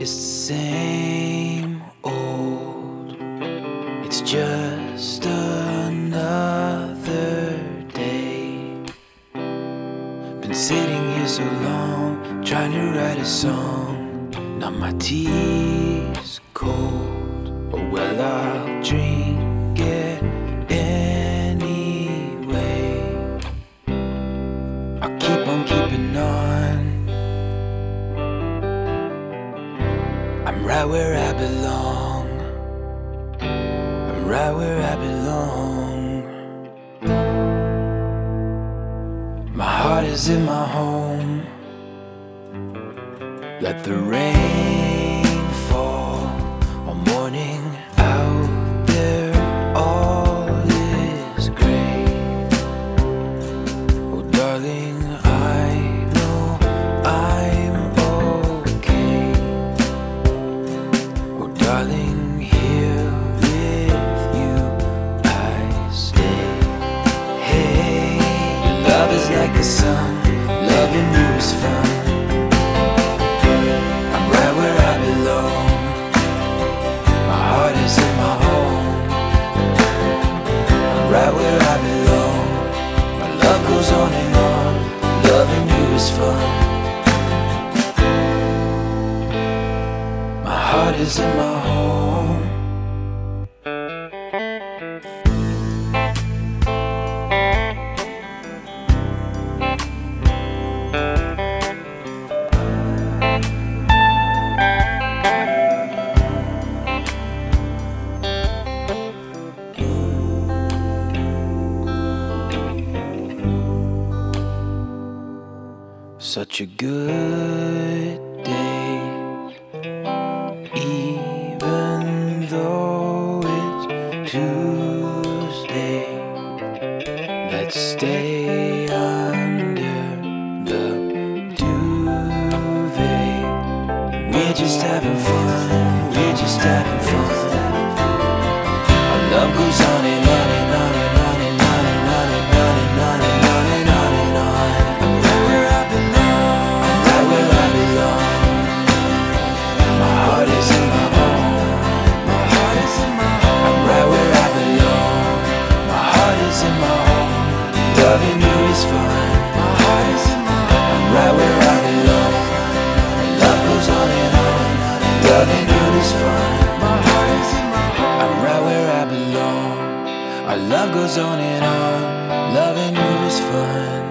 It's the same old. It's just another day. Been sitting here so long, trying to write a song. Now my tea's cold. Oh well, I'll drink it anyway. I'll keep on keeping on. I'm right where I belong. I'm right where I belong. My heart is in my home. Let the rain fall all morning out there. All is great. Oh darling, I know I'm okay. Oh darling, here with you I stay. Hey, love is like the sun, loving you is fun. I'm right where I belong. My heart is in my home. I'm right where I belong. My love goes on and on. Loving you is fun. My heart is in my home. Such a good day, even though it's Tuesday. Let's stay under the duvet. We're just having fun, we're just having fun. Our love goes on and on and on and on and on and on and on and on and on and on and on. I'm right where I belong. I'm right where I belong. My heart is in my home. My heart is in my home. I'm right where I belong. My heart is in my home. Loving you is fun. My heart is in my home. I'm right where I belong. Love goes on and on. Loving you is fun. My heart is in my home. I'm right where I belong. Our love goes on and on. Loving you is fun.